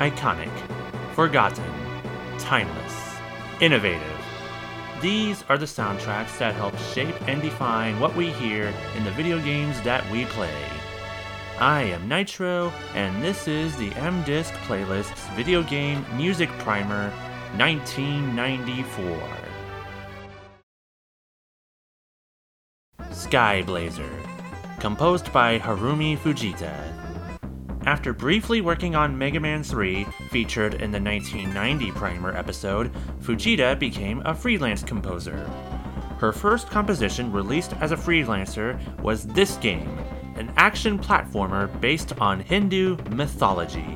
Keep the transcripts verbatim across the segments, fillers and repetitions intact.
iconic, forgotten, timeless, innovative. These are the soundtracks that help shape and define what we hear in the video games that we play. I am Nitro, and this is the M-Disc Playlist's Video Game Music Primer nineteen ninety-four. Skyblazer, composed by Harumi Fujita. After briefly working on Mega Man three, featured in the nineteen ninety Primer episode, Fujita became a freelance composer. Her first composition released as a freelancer was this game, an action platformer based on Hindu mythology.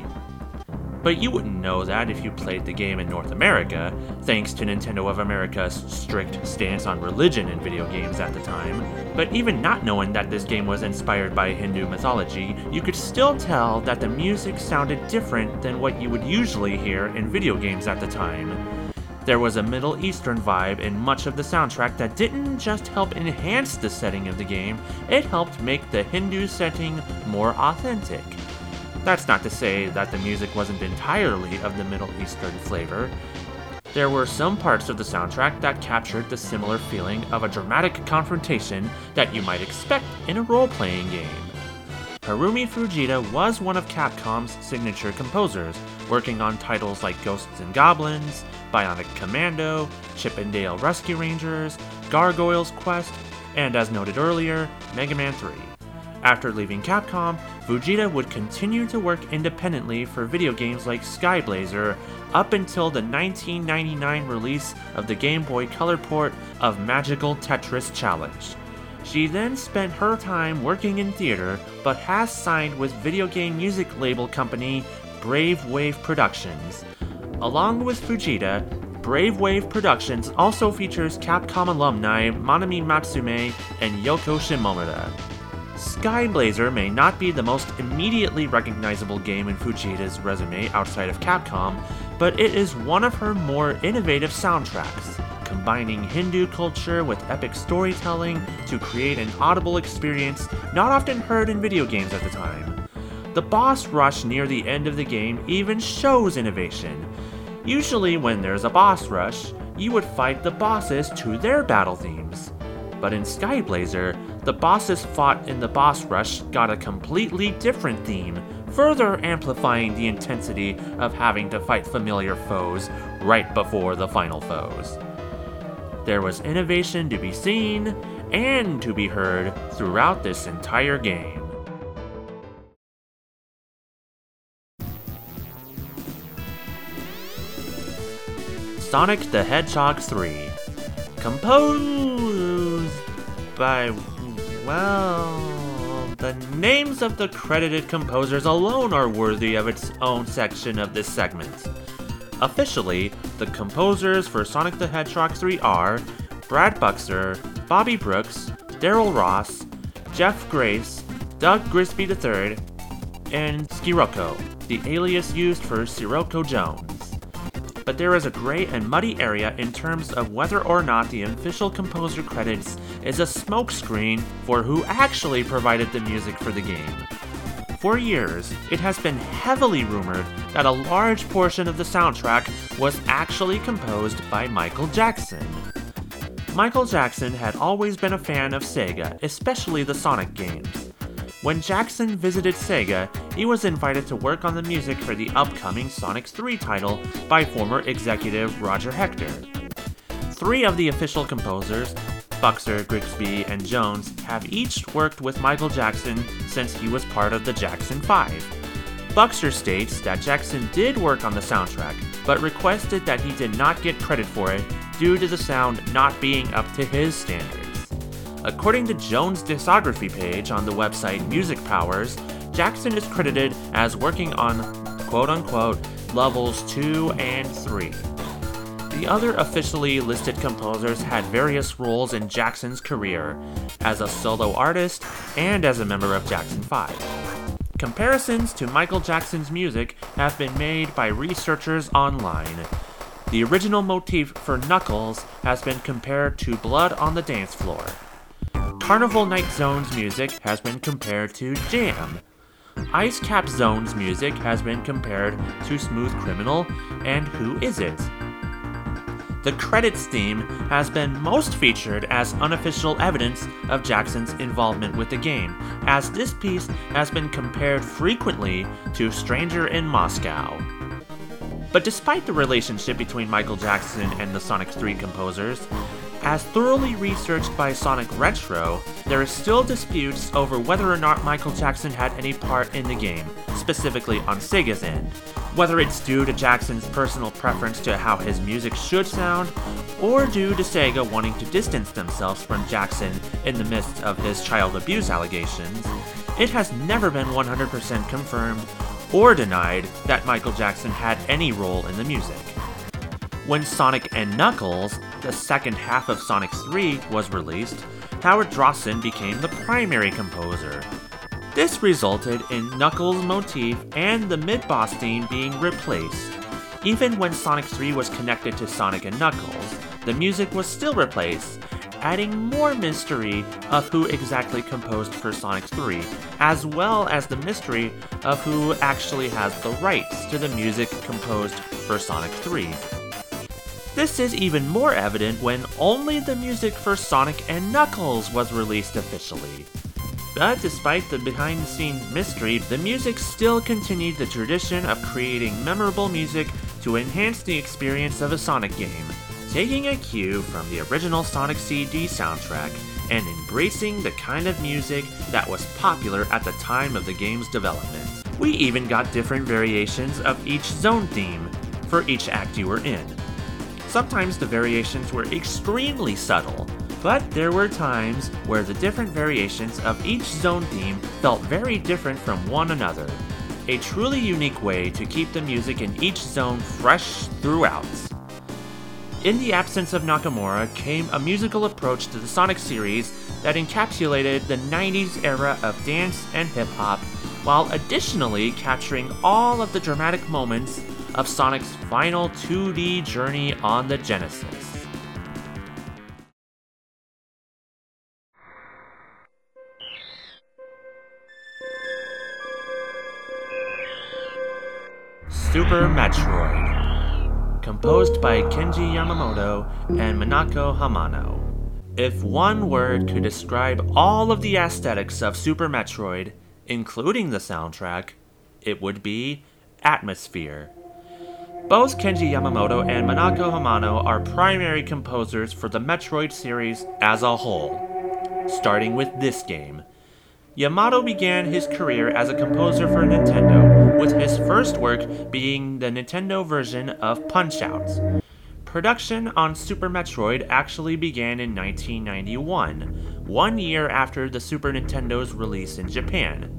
But you wouldn't know that if you played the game in North America, thanks to Nintendo of America's strict stance on religion in video games at the time. But even not knowing that this game was inspired by Hindu mythology, you could still tell that the music sounded different than what you would usually hear in video games at the time. There was a Middle Eastern vibe in much of the soundtrack that didn't just help enhance the setting of the game, it helped make the Hindu setting more authentic. That's not to say that the music wasn't entirely of the Middle Eastern flavor. There were some parts of the soundtrack that captured the similar feeling of a dramatic confrontation that you might expect in a role-playing game. Harumi Fujita was one of Capcom's signature composers, working on titles like Ghosts and Goblins, Bionic Commando, Chip and Dale Rescue Rangers, Gargoyle's Quest, and as noted earlier, Mega Man three. After leaving Capcom, Fujita would continue to work independently for video games like Skyblazer up until the nineteen ninety-nine release of the Game Boy Color port of Magical Tetris Challenge. She then spent her time working in theater, but has signed with video game music label company Brave Wave Productions. Along with Fujita, Brave Wave Productions also features Capcom alumni Manami Matsume and Yoko Shimomura. Skyblazer may not be the most immediately recognizable game in Fujita's resume outside of Capcom, but it is one of her more innovative soundtracks, combining Hindu culture with epic storytelling to create an audible experience not often heard in video games at the time. The boss rush near the end of the game even shows innovation. Usually when there's a boss rush, you would fight the bosses to their battle themes. But in Skyblazer, the bosses fought in the boss rush got a completely different theme, further amplifying the intensity of having to fight familiar foes right before the final foes. There was innovation to be seen and to be heard throughout this entire game. Sonic the Hedgehog three, composed by, well, the names of the credited composers alone are worthy of its own section of this segment. Officially, the composers for Sonic the Hedgehog three are Brad Buxer, Bobby Brooks, Daryl Ross, Jeff Grace, Doug Grisby the third, and Scirocco, the alias used for Scirocco Jones. But there is a gray and muddy area in terms of whether or not the official composer credits is a smokescreen for who actually provided the music for the game. For years, it has been heavily rumored that a large portion of the soundtrack was actually composed by Michael Jackson. Michael Jackson had always been a fan of Sega, especially the Sonic games. When Jackson visited Sega, he was invited to work on the music for the upcoming Sonic three title by former executive Roger Hector. Three of the official composers, Buxer, Grigsby, and Jones, have each worked with Michael Jackson since he was part of the Jackson five. Buxer states that Jackson did work on the soundtrack, but requested that he did not get credit for it due to the sound not being up to his standards. According to Jones' discography page on the website Music Powers, Jackson is credited as working on quote-unquote levels two and three. The other officially listed composers had various roles in Jackson's career, as a solo artist and as a member of Jackson five. Comparisons to Michael Jackson's music have been made by researchers online. The original motif for Knuckles has been compared to Blood on the Dance Floor. Carnival Night Zone's music has been compared to Jam. Ice Cap Zone's music has been compared to Smooth Criminal and Who Is It? The credits theme has been most featured as unofficial evidence of Jackson's involvement with the game, as this piece has been compared frequently to Stranger in Moscow. But despite the relationship between Michael Jackson and the Sonic three composers, as thoroughly researched by Sonic Retro, there is still disputes over whether or not Michael Jackson had any part in the game, specifically on Sega's end. Whether it's due to Jackson's personal preference to how his music should sound, or due to Sega wanting to distance themselves from Jackson in the midst of his child abuse allegations, it has never been one hundred percent confirmed or denied that Michael Jackson had any role in the music. When Sonic and Knuckles, the second half of Sonic three, was released, Howard Drossen became the primary composer. This resulted in Knuckles' motif and the mid-boss theme being replaced. Even when Sonic three was connected to Sonic and Knuckles, the music was still replaced, adding more mystery of who exactly composed for Sonic three, as well as the mystery of who actually has the rights to the music composed for Sonic three. This is even more evident when only the music for Sonic and Knuckles was released officially. But despite the behind-the-scenes mystery, the music still continued the tradition of creating memorable music to enhance the experience of a Sonic game, taking a cue from the original Sonic C D soundtrack and embracing the kind of music that was popular at the time of the game's development. We even got different variations of each zone theme for each act you were in. Sometimes the variations were extremely subtle, but there were times where the different variations of each zone theme felt very different from one another. A truly unique way to keep the music in each zone fresh throughout. In the absence of Nakamura came a musical approach to the Sonic series that encapsulated the nineties era of dance and hip-hop, while additionally capturing all of the dramatic moments of Sonic's final two D journey on the Genesis. Super Metroid, composed by Kenji Yamamoto and Minako Hamano. If one word could describe all of the aesthetics of Super Metroid, including the soundtrack, it would be atmosphere. Both Kenji Yamamoto and Minako Hamano are primary composers for the Metroid series as a whole. Starting with this game, Yamamoto began his career as a composer for Nintendo, with his first work being the Nintendo version of Punch-Out! Production on Super Metroid actually began in nineteen ninety-one, one year after the Super Nintendo's release in Japan.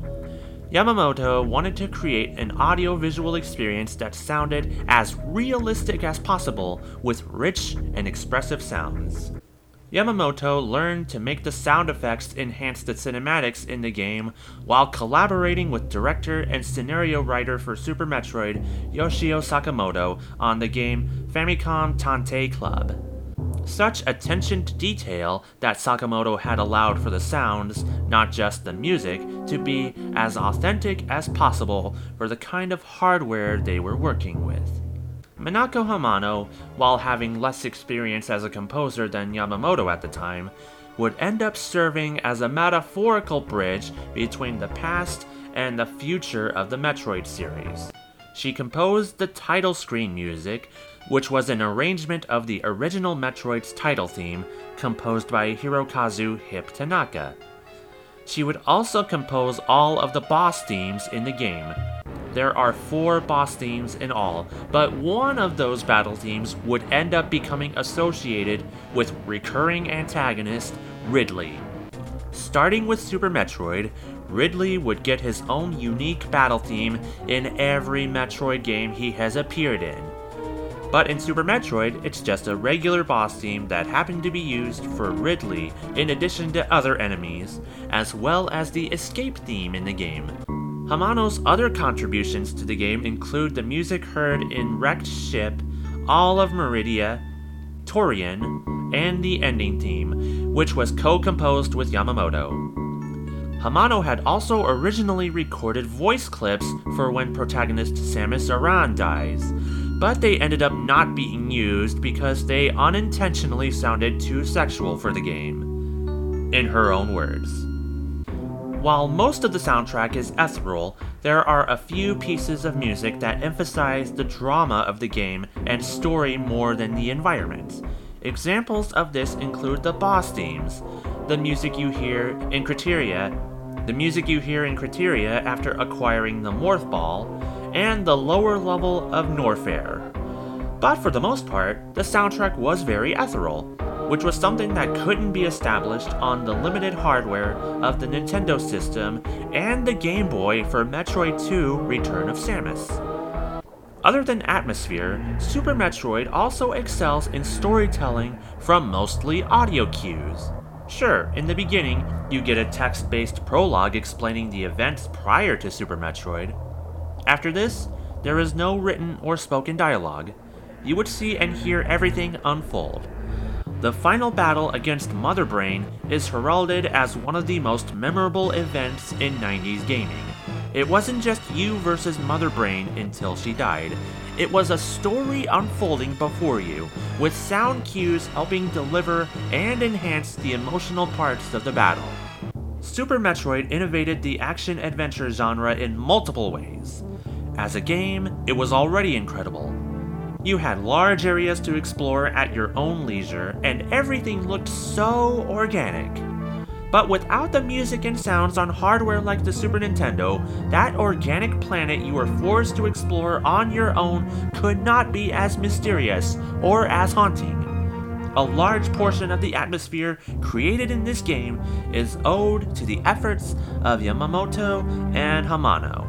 Yamamoto wanted to create an audio-visual experience that sounded as realistic as possible with rich and expressive sounds. Yamamoto learned to make the sound effects enhance the cinematics in the game while collaborating with director and scenario writer for Super Metroid Yoshio Sakamoto on the game Famicom Tantei Club. Such attention to detail that Sakamoto had allowed for the sounds, not just the music, to be as authentic as possible for the kind of hardware they were working with. Minako Hamano, while having less experience as a composer than Yamamoto at the time, would end up serving as a metaphorical bridge between the past and the future of the Metroid series. She composed the title screen music, which was an arrangement of the original Metroid's title theme, composed by Hirokazu Hip Tanaka. She would also compose all of the boss themes in the game. There are four boss themes in all, but one of those battle themes would end up becoming associated with recurring antagonist Ridley. Starting with Super Metroid, Ridley would get his own unique battle theme in every Metroid game he has appeared in. But in Super Metroid, it's just a regular boss theme that happened to be used for Ridley in addition to other enemies, as well as the escape theme in the game. Hamano's other contributions to the game include the music heard in Wrecked Ship, all of Meridia, Torian, and the ending theme, which was co-composed with Yamamoto. Hamano had also originally recorded voice clips for when protagonist Samus Aran dies, but they ended up not being used because they unintentionally sounded too sexual for the game. In her own words. While most of the soundtrack is ethereal, there are a few pieces of music that emphasize the drama of the game and story more than the environment. Examples of this include the boss themes, the music you hear in Criteria, the music you hear in Criteria after acquiring the Morph Ball, and the lower level of Norfair. But for the most part, the soundtrack was very ethereal, which was something that couldn't be established on the limited hardware of the Nintendo system and the Game Boy for Metroid two Return of Samus. Other than atmosphere, Super Metroid also excels in storytelling from mostly audio cues. Sure, in the beginning, you get a text-based prologue explaining the events prior to Super Metroid. After this, there is no written or spoken dialogue. You would see and hear everything unfold. The final battle against Mother Brain is heralded as one of the most memorable events in nineties gaming. It wasn't just you versus Mother Brain until she died. It was a story unfolding before you, with sound cues helping deliver and enhance the emotional parts of the battle. Super Metroid innovated the action-adventure genre in multiple ways. As a game, it was already incredible. You had large areas to explore at your own leisure, and everything looked so organic. But without the music and sounds on hardware like the Super Nintendo, that organic planet you were forced to explore on your own could not be as mysterious or as haunting. A large portion of the atmosphere created in this game is owed to the efforts of Yamamoto and Hamano.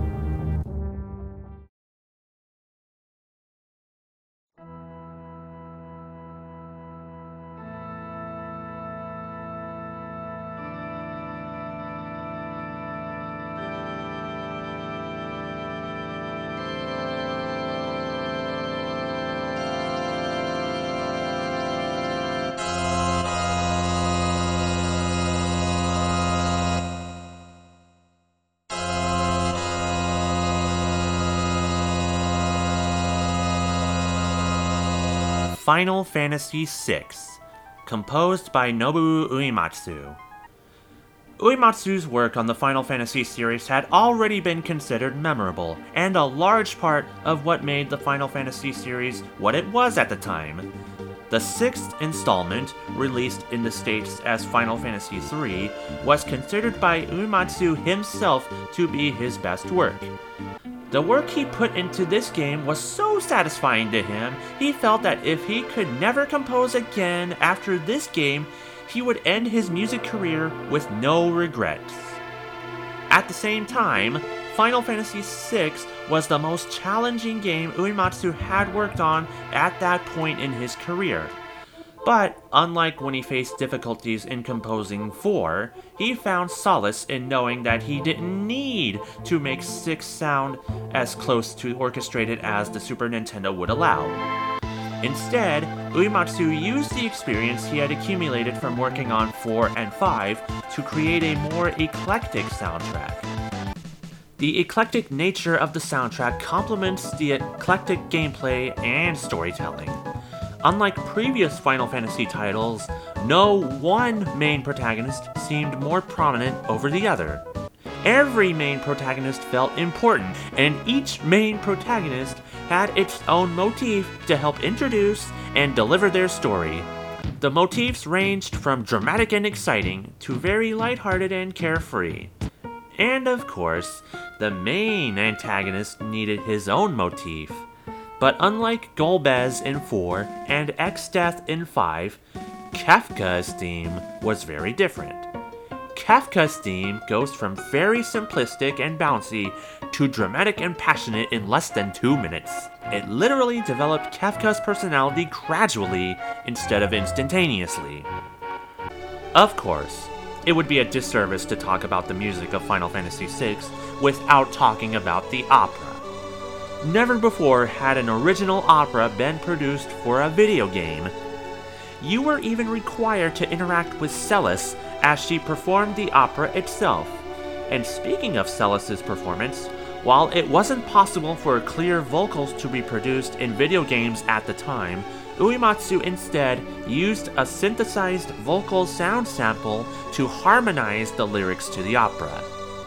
Final Fantasy six, composed by Nobuo Uematsu. Uematsu's work on the Final Fantasy series had already been considered memorable, and a large part of what made the Final Fantasy series what it was at the time. The sixth installment, released in the States as Final Fantasy three, was considered by Uematsu himself to be his best work. The work he put into this game was so satisfying to him, he felt that if he could never compose again after this game, he would end his music career with no regrets. At the same time, Final Fantasy six was the most challenging game Uematsu had worked on at that point in his career. But, unlike when he faced difficulties in composing four, he found solace in knowing that he didn't need to make six sound as close to orchestrated as the Super Nintendo would allow. Instead, Uematsu used the experience he had accumulated from working on four and five to create a more eclectic soundtrack. The eclectic nature of the soundtrack complements the eclectic gameplay and storytelling. Unlike previous Final Fantasy titles, no one main protagonist seemed more prominent over the other. Every main protagonist felt important, and each main protagonist had its own motif to help introduce and deliver their story. The motifs ranged from dramatic and exciting to very lighthearted and carefree. And of course, the main antagonist needed his own motif. But unlike Golbez in four and Exdeath in five, Kefka's theme was very different. Kefka's theme goes from very simplistic and bouncy to dramatic and passionate in less than two minutes. It literally developed Kefka's personality gradually instead of instantaneously. Of course, it would be a disservice to talk about the music of Final Fantasy six without talking about the opera. Never before had an original opera been produced for a video game. you were even required to interact with Celis as she performed the opera itself. And speaking of Celis's performance, while it wasn't possible for clear vocals to be produced in video games at the time, Uematsu instead used a synthesized vocal sound sample to harmonize the lyrics to the opera.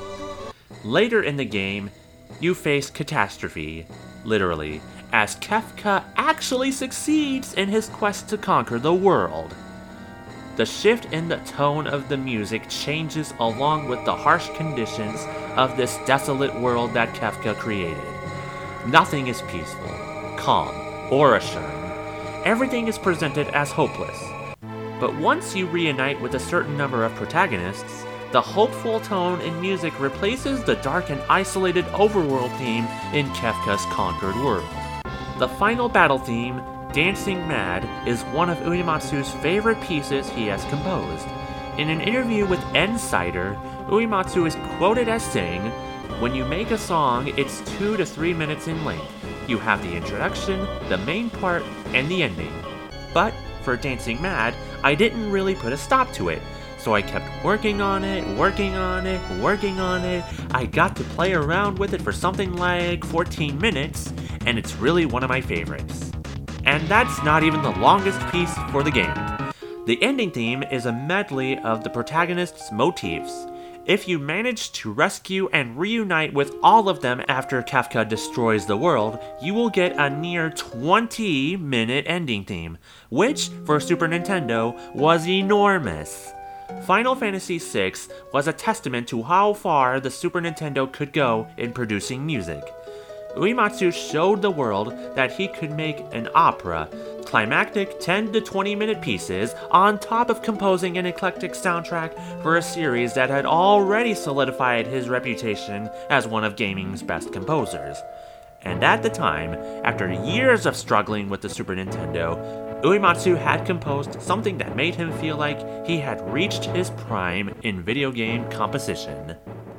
Later in the game, you face catastrophe, literally, as Kefka actually succeeds in his quest to conquer the world. The shift in the tone of the music changes along with the harsh conditions of this desolate world that Kefka created. Nothing is peaceful, calm, or assuring. Everything is presented as hopeless. But once you reunite with a certain number of protagonists, the hopeful tone in music replaces the dark and isolated overworld theme in Kefka's conquered world. The final battle theme, Dancing Mad, is one of Uematsu's favorite pieces he has composed. In an interview with Insider, Uematsu is quoted as saying, "When you make a song, it's two to three minutes in length. You have the introduction, the main part, and the ending. But for Dancing Mad, I didn't really put a stop to it. So I kept working on it, working on it, working on it. I got to play around with it for something like fourteen minutes, and it's really one of my favorites." And that's not even the longest piece for the game. The ending theme is a medley of the protagonist's motifs. If you manage to rescue and reunite with all of them after Kefka destroys the world, you will get a near twenty minute ending theme, which, for Super Nintendo, was enormous. Final Fantasy six was a testament to how far the Super Nintendo could go in producing music. Uematsu showed the world that he could make an opera, climactic ten to twenty minute pieces, on top of composing an eclectic soundtrack for a series that had already solidified his reputation as one of gaming's best composers. And at the time, after years of struggling with the Super Nintendo, Uematsu had composed something that made him feel like he had reached his prime in video game composition.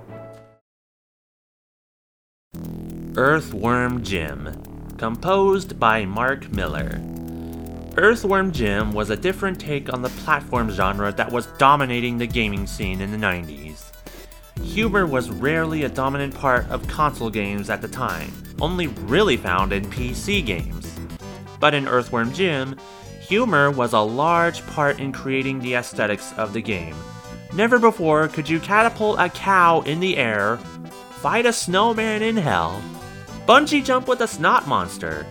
Earthworm Jim, composed by Mark Miller. Earthworm Jim was a different take on the platform genre that was dominating the gaming scene in the nineties. Humor was rarely a dominant part of console games at the time, only really found in P C games. But in Earthworm Jim, humor was a large part in creating the aesthetics of the game. Never before could you catapult a cow in the air, fight a snowman in hell, bungee jump with a snot monster.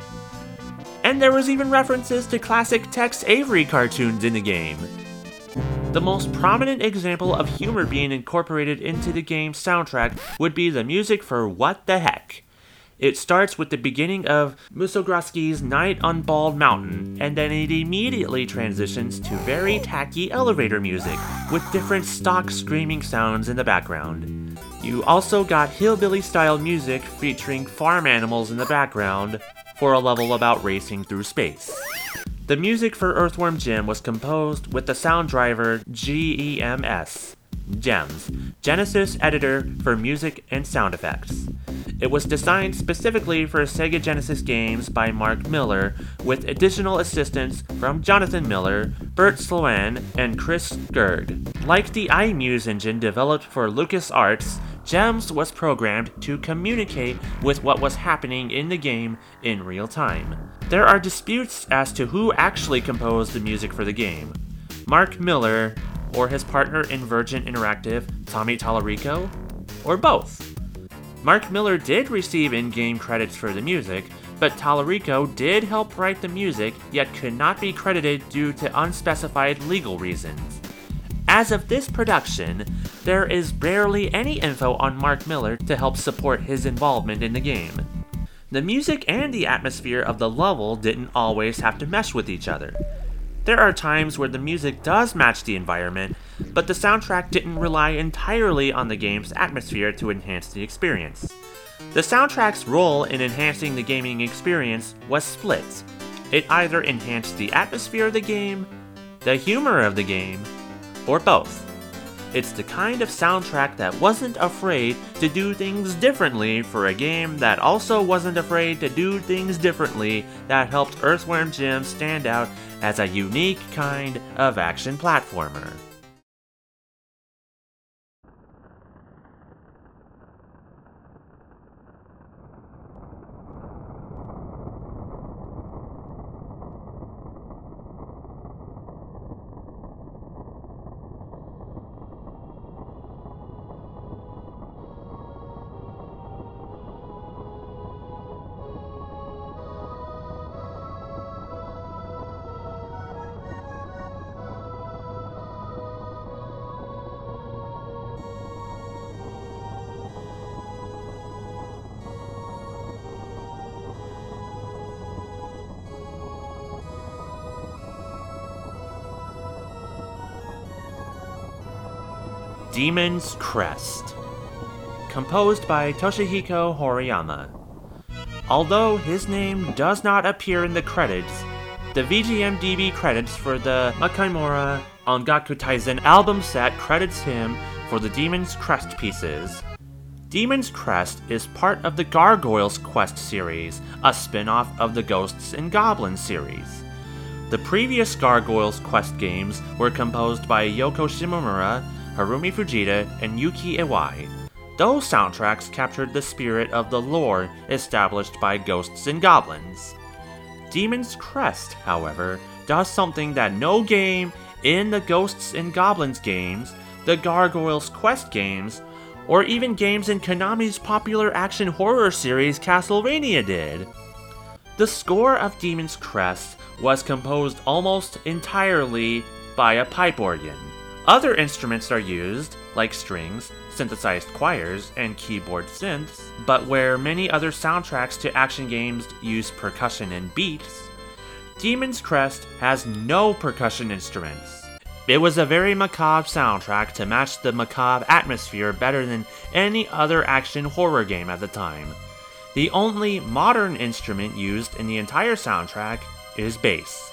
And there was even references to classic Tex Avery cartoons in the game. The most prominent example of humor being incorporated into the game's soundtrack would be the music for What the Heck. It starts with the beginning of Mussorgsky's Night on Bald Mountain, and then it immediately transitions to very tacky elevator music, with different stock screaming sounds in the background. You also got hillbilly-style music featuring farm animals in the background for a level about racing through space. The music for Earthworm Jim was composed with the sound driver G E M S, GEMS, Genesis Editor for Music and Sound Effects. It was designed specifically for Sega Genesis games by Mark Miller, with additional assistance from Jonathan Miller, Bert Sloan, and Chris Gerg. Like the iMuse engine developed for LucasArts, GEMS was programmed to communicate with what was happening in the game in real time. There are disputes as to who actually composed the music for the game. Mark Miller, or his partner in Virgin Interactive, Tommy Tallarico, or both. Mark Miller did receive in-game credits for the music, but Tallarico did help write the music, yet could not be credited due to unspecified legal reasons. As of this production, there is barely any info on Mark Miller to help support his involvement in the game. The music and the atmosphere of the level didn't always have to mesh with each other. There are times where the music does match the environment, but the soundtrack didn't rely entirely on the game's atmosphere to enhance the experience. The soundtrack's role in enhancing the gaming experience was split. It either enhanced the atmosphere of the game, the humor of the game, or both. It's the kind of soundtrack that wasn't afraid to do things differently for a game that also wasn't afraid to do things differently that helped Earthworm Jim stand out as a unique kind of action platformer. Demon's Crest. Composed by Toshihiko Horiyama. Although his name does not appear in the credits, the V G M D B credits for the Makaimura Ongaku Taisen album set credits him for the Demon's Crest pieces. Demon's Crest is part of the Gargoyles Quest series, a spin-off of the Ghosts and Goblins series. The previous Gargoyles Quest games were composed by Yoko Shimomura, Harumi Fujita, and Yuki Iwai. Those soundtracks captured the spirit of the lore established by Ghosts and Goblins. Demon's Crest, however, does something that no game in the Ghosts and Goblins games, the Gargoyles Quest games, or even games in Konami's popular action horror series Castlevania did. The score of Demon's Crest was composed almost entirely by a pipe organ. Other instruments are used, like strings, synthesized choirs, and keyboard synths, but where many other soundtracks to action games use percussion and beats, Demon's Crest has no percussion instruments. It was a very macabre soundtrack to match the macabre atmosphere better than any other action horror game at the time. The only modern instrument used in the entire soundtrack is bass.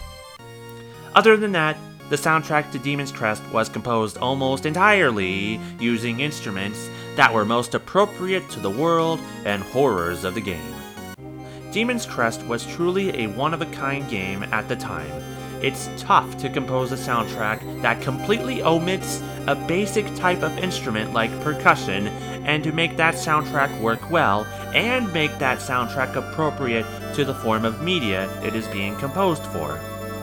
Other than that, the soundtrack to Demon's Crest was composed almost entirely using instruments that were most appropriate to the world and horrors of the game. Demon's Crest was truly a one-of-a-kind game at the time. It's tough to compose a soundtrack that completely omits a basic type of instrument like percussion, and to make that soundtrack work well, and make that soundtrack appropriate to the form of media it is being composed for.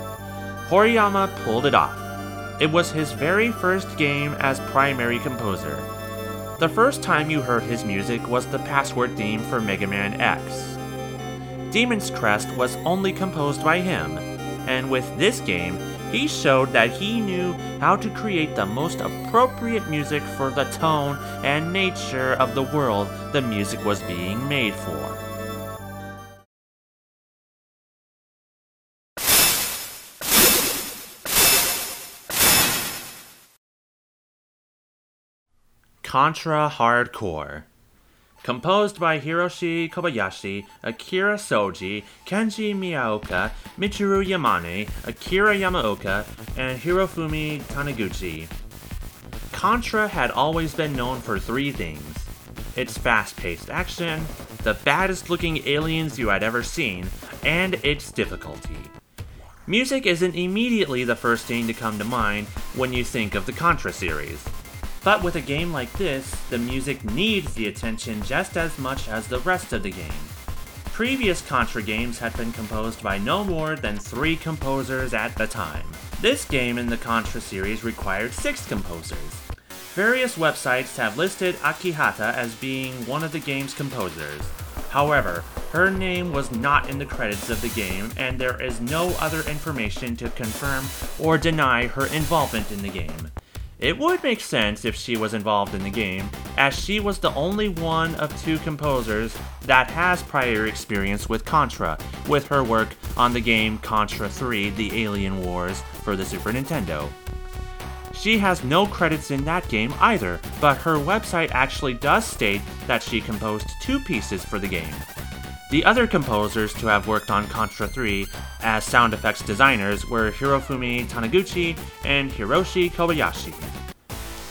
Horiyama pulled it off. It was his very first game as primary composer. The first time you heard his music was the password theme for Mega Man X. Demon's Crest was only composed by him, and with this game, he showed that he knew how to create the most appropriate music for the tone and nature of the world the music was being made for. Contra Hard Corps. Composed by Hiroshi Kobayashi, Akira Soji, Kenji Miyaoka, Michiru Yamane, Akira Yamaoka, and Hirofumi Taniguchi. Contra had always been known for three things: its fast-paced action, the baddest-looking aliens you had ever seen, and its difficulty. Music isn't immediately the first thing to come to mind when you think of the Contra series. But with a game like this, the music needs the attention just as much as the rest of the game. Previous Contra games had been composed by no more than three composers at the time. This game in the Contra series required six composers. Various websites have listed Akihata as being one of the game's composers. However, her name was not in the credits of the game, and there is no other information to confirm or deny her involvement in the game. It would make sense if she was involved in the game, as she was the only one of two composers that has prior experience with Contra, with her work on the game Contra three: The Alien Wars for the Super Nintendo. She has no credits in that game either, but her website actually does state that she composed two pieces for the game. The other composers to have worked on Contra three as sound effects designers were Hirofumi Taniguchi and Hiroshi Kobayashi.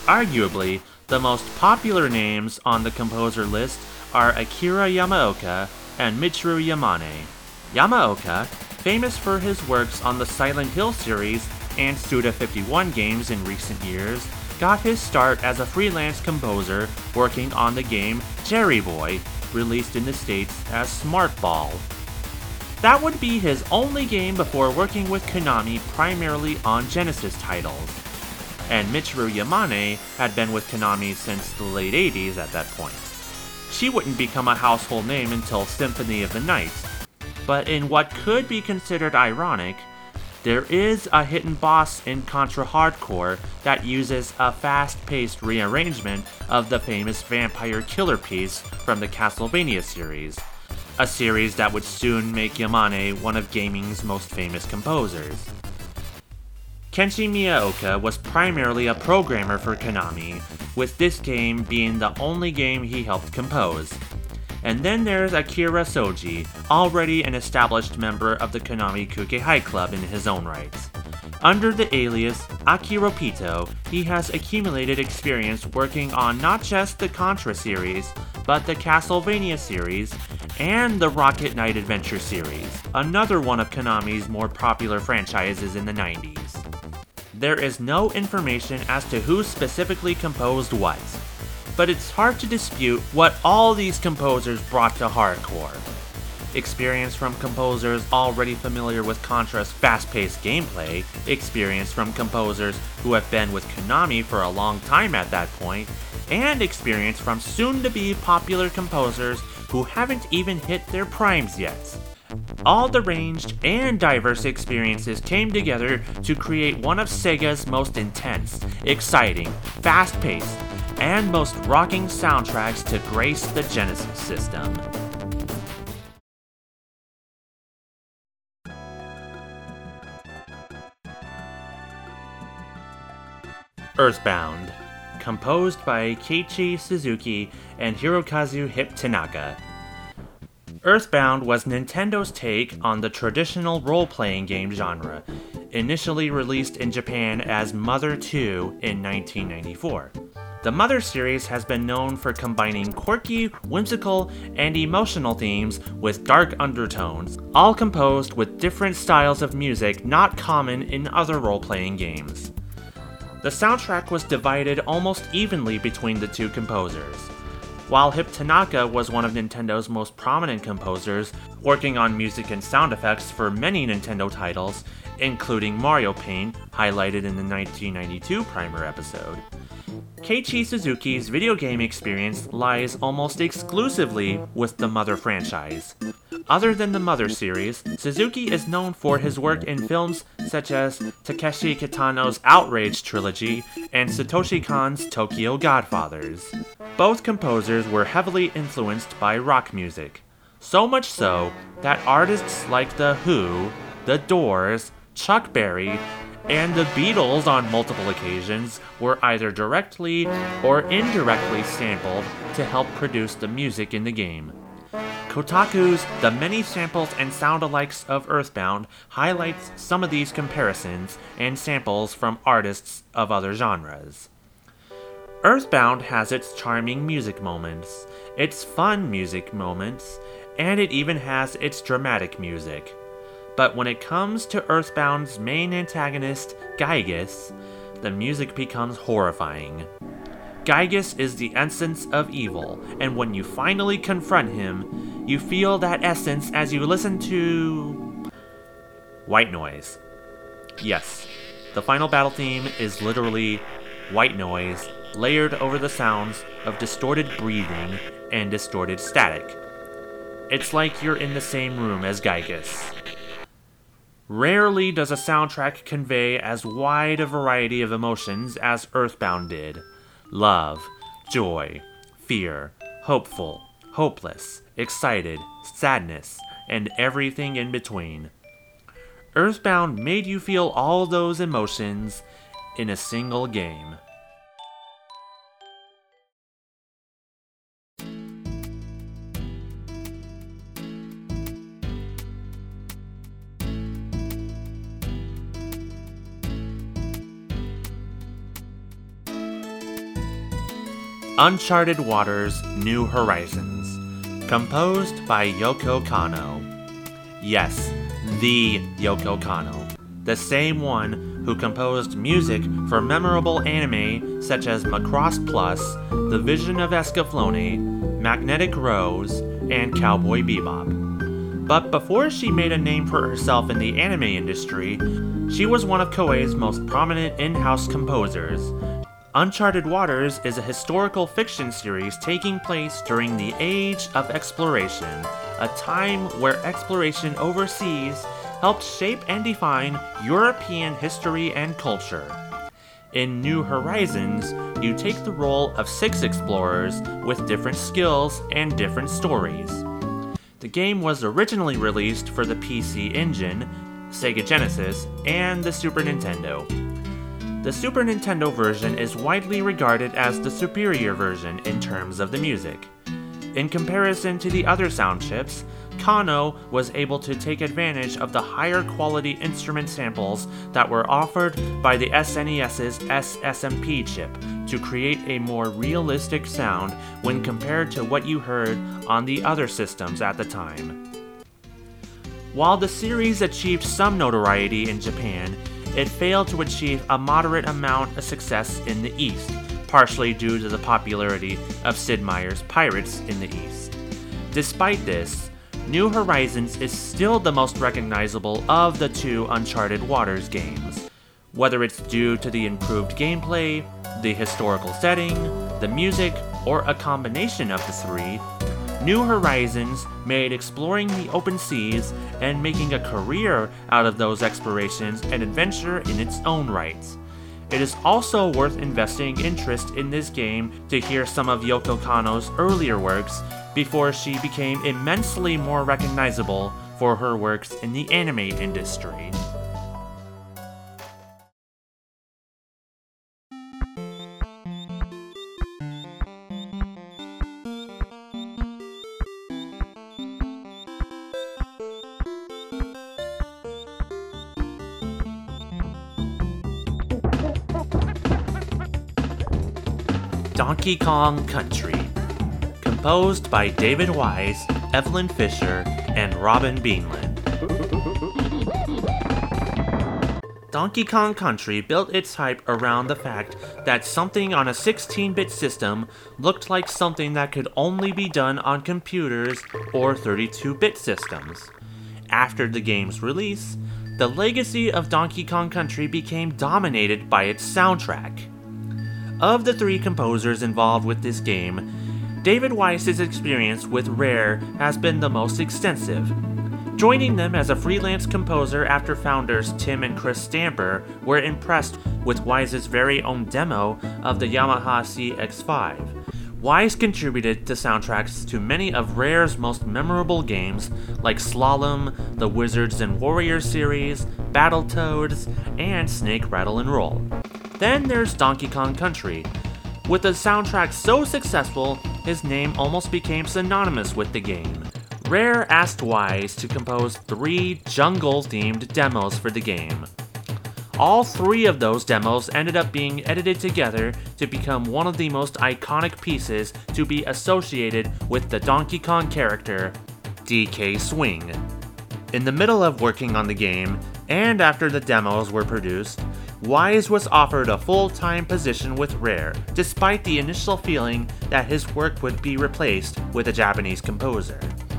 Arguably, the most popular names on the composer list are Akira Yamaoka and Michiru Yamane. Yamaoka, famous for his works on the Silent Hill series and Suda fifty-one games in recent years, got his start as a freelance composer working on the game Jerry Boy, released in the States as Smart Ball. That would be his only game before working with Konami primarily on Genesis titles. And Michiru Yamane had been with Konami since the late eighties at that point. She wouldn't become a household name until Symphony of the Night, but in what could be considered ironic, there is a hidden boss in Contra Hardcore that uses a fast-paced rearrangement of the famous vampire killer piece from the Castlevania series, a series that would soon make Yamane one of gaming's most famous composers. Kenshi Miyaoka was primarily a programmer for Konami, with this game being the only game he helped compose. And then there's Akira Shoji, already an established member of the Konami Kukeikai Club in his own right. Under the alias Akiro Pito, he has accumulated experience working on not just the Contra series, but the Castlevania series, and the Rocket Knight Adventure series, another one of Konami's more popular franchises in the nineties. There is no information as to who specifically composed what, but it's hard to dispute what all these composers brought to hardcore. Experience from composers already familiar with Contra's fast-paced gameplay, experience from composers who have been with Konami for a long time at that point, and experience from soon-to-be popular composers who haven't even hit their primes yet. All the ranged and diverse experiences came together to create one of Sega's most intense, exciting, fast-paced, and most rocking soundtracks to grace the Genesis system. Earthbound, composed by Keiichi Suzuki and Hirokazu Hip Tanaka. Earthbound was Nintendo's take on the traditional role-playing game genre, initially released in Japan as Mother two in nineteen ninety-four. The Mother series has been known for combining quirky, whimsical, and emotional themes with dark undertones, all composed with different styles of music not common in other role-playing games. The soundtrack was divided almost evenly between the two composers. While Hip Tanaka was one of Nintendo's most prominent composers, working on music and sound effects for many Nintendo titles, including Mario Paint, highlighted in the nineteen ninety-two Primer episode, Keiichi Suzuki's video game experience lies almost exclusively with the Mother franchise. Other than the Mother series, Suzuki is known for his work in films such as Takeshi Kitano's Outrage trilogy and Satoshi Kon's Tokyo Godfathers. Both composers were heavily influenced by rock music, so much so that artists like The Who, The Doors, Chuck Berry, and the Beatles on multiple occasions were either directly or indirectly sampled to help produce the music in the game. Kotaku's The Many Samples and Sound-Alikes of Earthbound highlights some of these comparisons and samples from artists of other genres. Earthbound has its charming music moments, its fun music moments, and it even has its dramatic music. But when it comes to Earthbound's main antagonist, Gygus, the music becomes horrifying. Gygus is the essence of evil, and when you finally confront him, you feel that essence as you listen to white noise. Yes, the final battle theme is literally white noise layered over the sounds of distorted breathing and distorted static. It's like you're in the same room as Gygus. Rarely does a soundtrack convey as wide a variety of emotions as Earthbound did. Love, joy, fear, hopeful, hopeless, excited, sadness, and everything in between. Earthbound made you feel all those emotions in a single game. Uncharted Waters: New Horizons, composed by Yoko Kanno. Yes, the Yoko Kanno, the same one who composed music for memorable anime such as Macross Plus, The Vision of Escaflowne, Magnetic Rose, and Cowboy Bebop. But before she made a name for herself in the anime industry, she was one of Koei's most prominent in-house composers. Uncharted Waters is a historical fiction series taking place during the Age of Exploration, a time where exploration overseas helped shape and define European history and culture. In New Horizons, you take the role of six explorers with different skills and different stories. The game was originally released for the P C Engine, Sega Genesis, and the Super Nintendo. The Super Nintendo version is widely regarded as the superior version in terms of the music. In comparison to the other sound chips, Kanno was able to take advantage of the higher quality instrument samples that were offered by the SNES's S S M P chip to create a more realistic sound when compared to what you heard on the other systems at the time. While the series achieved some notoriety in Japan, it failed to achieve a moderate amount of success in the East, partially due to the popularity of Sid Meier's Pirates in the East. Despite this, New Horizons is still the most recognizable of the two Uncharted Waters games. Whether it's due to the improved gameplay, the historical setting, the music, or a combination of the three, New Horizons made exploring the open seas and making a career out of those explorations an adventure in its own right. It is also worth investing interest in this game to hear some of Yoko Kanno's earlier works before she became immensely more recognizable for her works in the anime industry. Donkey Kong Country, composed by David Wise, Evelyn Fisher, and Robin Beanland. Donkey Kong Country built its hype around the fact that something on a sixteen-bit system looked like something that could only be done on computers or thirty-two-bit systems. After the game's release, the legacy of Donkey Kong Country became dominated by its soundtrack. Of the three composers involved with this game, David Wise's experience with Rare has been the most extensive. Joining them as a freelance composer after founders Tim and Chris Stamper were impressed with Wise's very own demo of the Yamaha C X five. Wise contributed to soundtracks to many of Rare's most memorable games like Slalom, the Wizards and Warriors series, Battletoads, and Snake Rattle and Roll. Then there's Donkey Kong Country. With a soundtrack so successful, his name almost became synonymous with the game. Rare asked Wise to compose three jungle-themed demos for the game. All three of those demos ended up being edited together to become one of the most iconic pieces to be associated with the Donkey Kong character, D K Swing. In the middle of working on the game, and after the demos were produced, Wise was offered a full-time position with Rare, despite the initial feeling that his work would be replaced with a Japanese composer.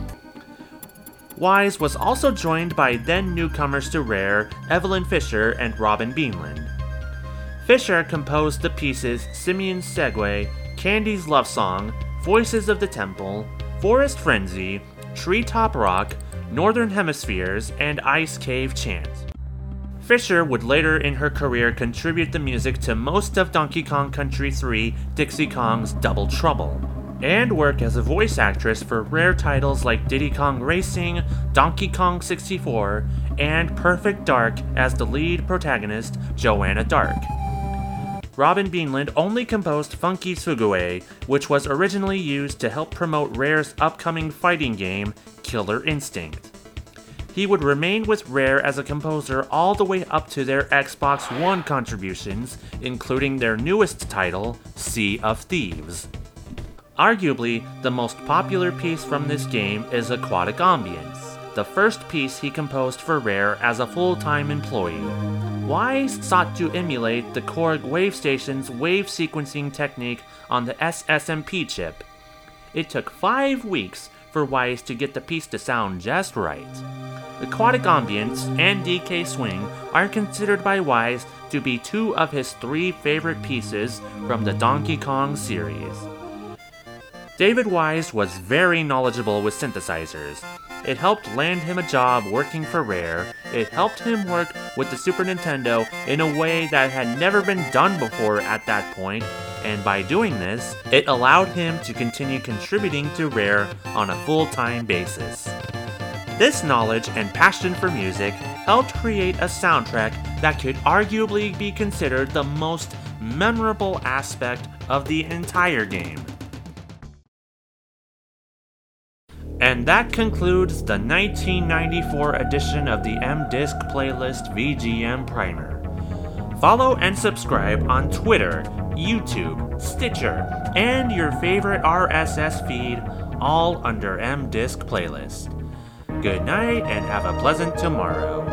Wise was also joined by then newcomers to Rare, Evelyn Fisher and Robin Beanland. Fisher composed the pieces Simeon's Segue, Candy's Love Song, Voices of the Temple, Forest Frenzy, Treetop Rock, Northern Hemispheres, and Ice Cave Chant. Fisher would later in her career contribute the music to most of Donkey Kong Country three Dixie Kong's Double Trouble, and work as a voice actress for Rare titles like Diddy Kong Racing, Donkey Kong sixty-four, and Perfect Dark as the lead protagonist, Joanna Dark. Robin Beanland only composed Funky Sugoi, which was originally used to help promote Rare's upcoming fighting game, Killer Instinct. He would remain with Rare as a composer all the way up to their Xbox One contributions, including their newest title, Sea of Thieves. Arguably, the most popular piece from this game is Aquatic Ambience, the first piece he composed for Rare as a full-time employee. Wise sought to emulate the Korg Wave Station's wave sequencing technique on the S S M P chip. It took five weeks for Wise to get the piece to sound just right. Aquatic Ambience and D K Swing are considered by Wise to be two of his three favorite pieces from the Donkey Kong series. David Wise was very knowledgeable with synthesizers. It helped land him a job working for Rare. It helped him work with the Super Nintendo in a way that had never been done before at that point, and by doing this, it allowed him to continue contributing to Rare on a full-time basis. This knowledge and passion for music helped create a soundtrack that could arguably be considered the most memorable aspect of the entire game. And that concludes the nineteen ninety-four edition of the M-Disc Playlist V G M Primer. Follow and subscribe on Twitter, YouTube, Stitcher, and your favorite R S S feed, all under M-Disc Playlist. Good night and have a pleasant tomorrow.